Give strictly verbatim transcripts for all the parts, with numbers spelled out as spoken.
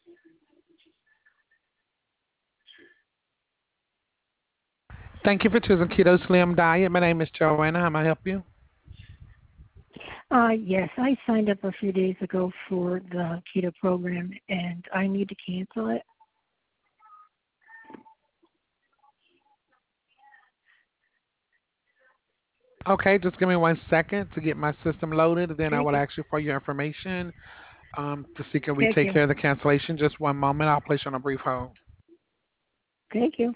Thank you for choosing Keto Slim Diet. My name is Joanna. How may I help you? Uh, yes, I signed up a few days ago for the keto program, and I need to cancel it. Okay, just give me one second to get my system loaded, then I Thank will you. ask you for your information um, to see can we Thank take you. care of the cancellation. Just one moment. I'll place you on a brief hold. Thank you.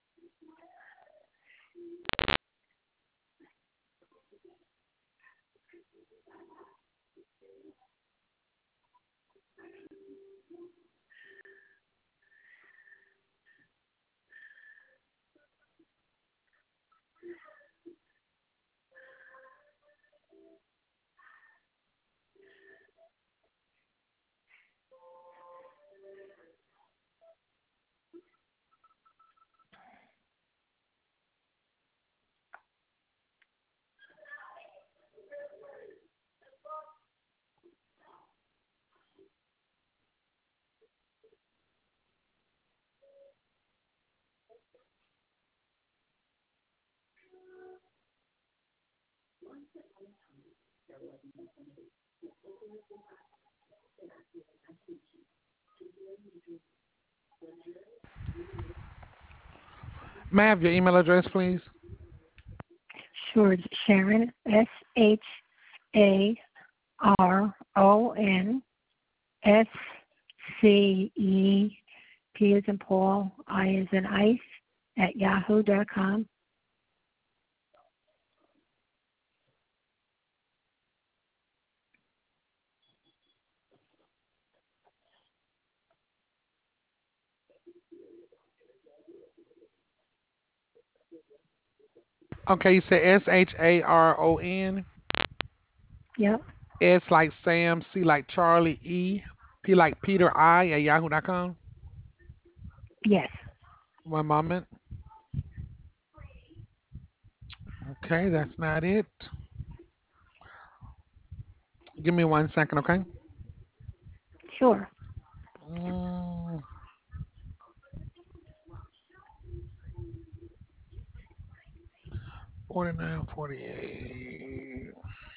May I have your email address, please? Sure, it's Sharon, S H A R O N S C E P as in Paul, I as in ice, at yahoo dot com. Okay, you said S H A R O N. Yep, S like Sam, C like Charlie, E, P like Peter, I at yahoo dot com. yes. One moment. Okay, that's not it. Give me one second, okay? Sure. Mm, forty-nine, forty-eight.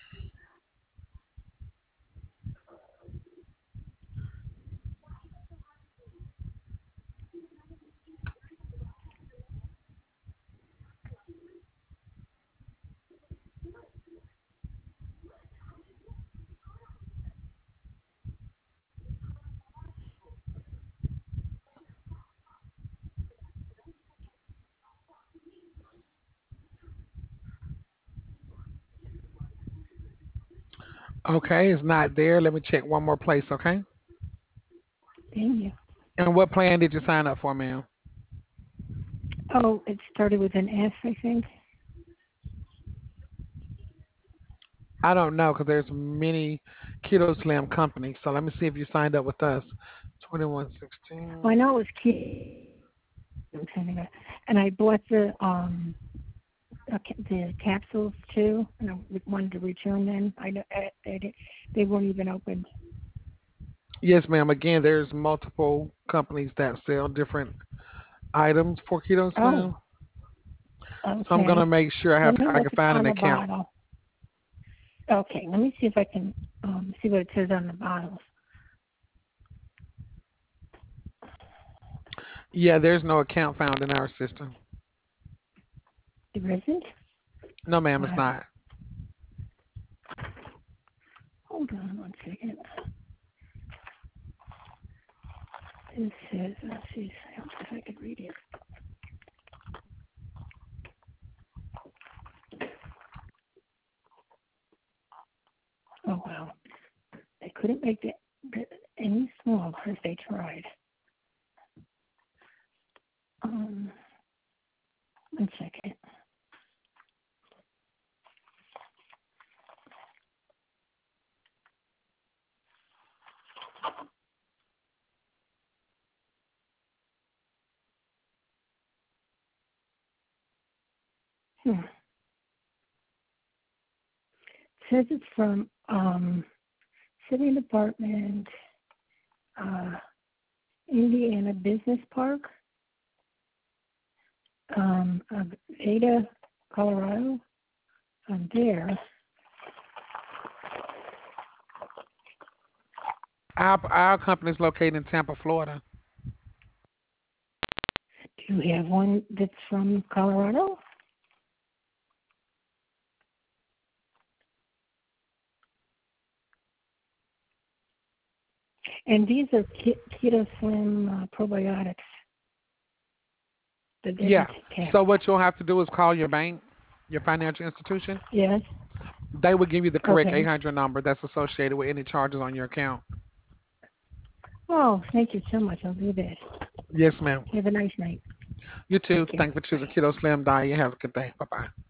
Okay, it's not there. Let me check one more place, okay? Thank you. And what plan did you sign up for, ma'am? Oh, it started with an S, I think. I don't know because there's many Keto Slam companies. So let me see if you signed up with us. twenty-one Well, sixteen. I know it was keto, and I bought the um uh, ca- the capsules too, and I wanted to return them. I know uh, they did- they weren't even opened. Yes, ma'am. Again, there's multiple companies that sell different items for Keto Oh, Slam. So I'm gonna okay. make sure I Let have me I look can find on an the account. bottle. Okay, let me see if I can um, see what it says on the bottles. Yeah, there's no account found in our system. There isn't? No, ma'am, it's Wow. not. Hold on one second. This says, let's see if I can read it. Oh, wow. They couldn't make it any smaller if they tried. Um, one second. Hmm. It says it's from um, City Department, uh, Indiana Business Park, um, of Ada, Colorado. From there, Our our company is located in Tampa, Florida. do you have one that's from Colorado? And these are Ke- Keto Slim uh, probiotics. The Yeah. Veggie Cap. So what you'll have to do is call your bank, your financial institution. Yes. They will give you the correct Okay. eight hundred number that's associated with any charges on your account. Oh, thank you so much. I'll do that. Yes, ma'am. Have a nice night. You too. Take care. Thank you for choosing Bye. Keto Slim Diet. Have a good day. Bye bye.